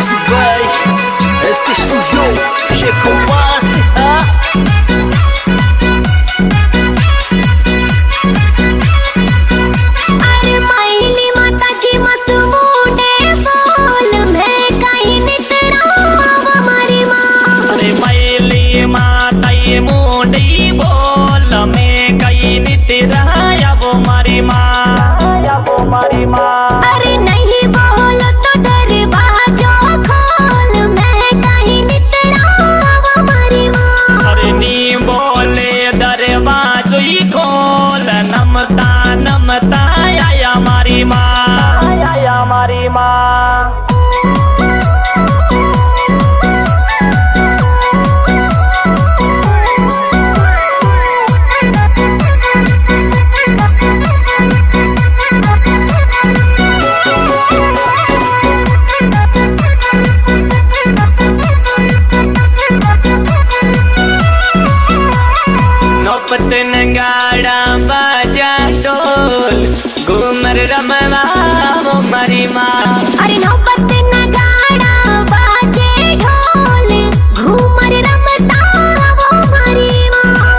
Music by SK Studio, Checo Masi, अरे माहिली माताची मसमुंडे बोल मैं काही नितराव मारी माँ। अरे माहिली माताई मुंडी बोल मैं काही नितराव मारी माँ, मारी माँ। अरे नहीं बोल तो दरवाजा खोल मैं काही नितराव मारी माँ। अरे नी बोले दरवाजो ही खोल नमता नमता आया मारी माँ, आया मारी माँ। नौपतन गाड़ा बाजा ढोल घूमर रमवा वो मारी माँ। अरे नौबत नगाड़ा बाजे ढोल घूमर रमता वो मारी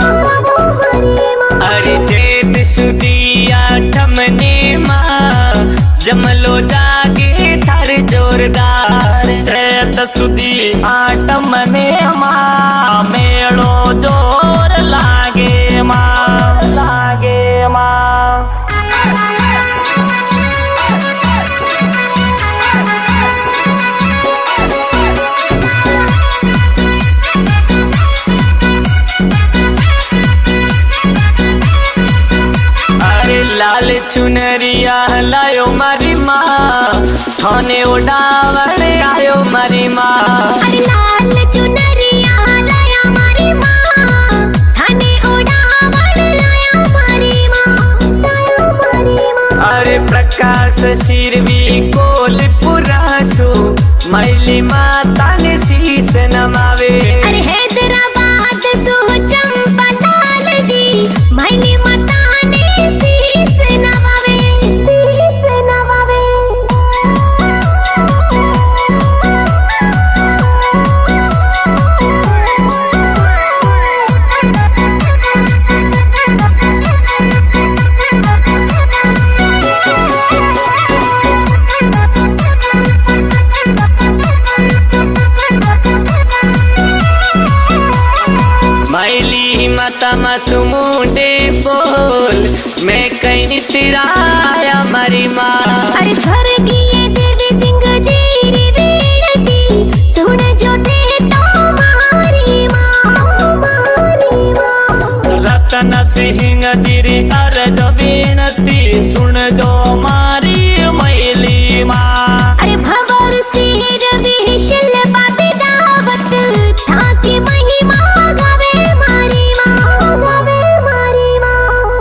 माँ। अरे चेत सुदिया ठमने माँ जमलो जागे थार जोरदार चेत सुदी आटम ने माँ मेड़ो जोर लागे माँ, लागे माँ। अरे लाल चुनरिया लायो मारी माँ थाने उड़ावण आयो मारी माँ। अरे लाल चुनरिया लाया मारी माँ थाने उड़ावण लाया मारी माँ। अरे प्रकाश सिरवी कोल पुरासो मैली माता ने शीस नमावे। अरे हैदराबाद सो चंपा लाल जी मैली माता ने शीस नवावे, शीस नवावे। मैली माता मासूमुंडे बोल मैं कहीं नितिराया मारी माँ। अरे स्वर्गीय देवी सिंह जी री वीणती सुन जो दे तो मारी माँ, मारी माँ। रतन सिंह जिरी अर्ज विनती सुन जो मारी मैली माँ। अरे भवर सिर विशल बाबी दावत था की महिमा गावे मारी माँ, गावे मारी माँ।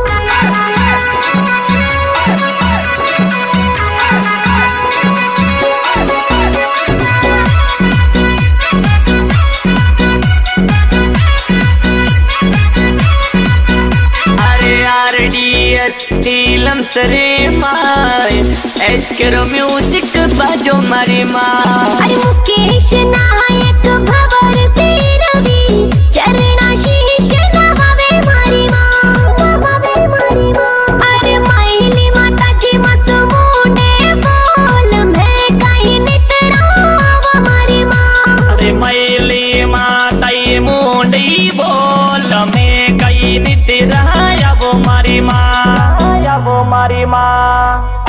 स्टीलम सरे माय एस्केरो म्यूजिक बाजो मारी माँ। अरे मुकेश नायक भवर से रवि चरणा शीश नवावे मारी माँ, नवावे मारी माँ। अरे माहिली माताजी मसमुंडे बोल मैं काही नितराव मारी माँ। अरे मैली माताई मुंडी बोल मैं कहीं नितिराया वो मारी माँ, वो मारी माँ।